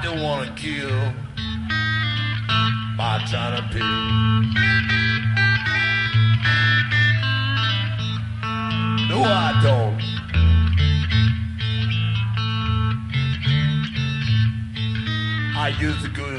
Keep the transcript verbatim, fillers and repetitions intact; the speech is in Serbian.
don't want to kill by trying to pay. No, I don't. I used to go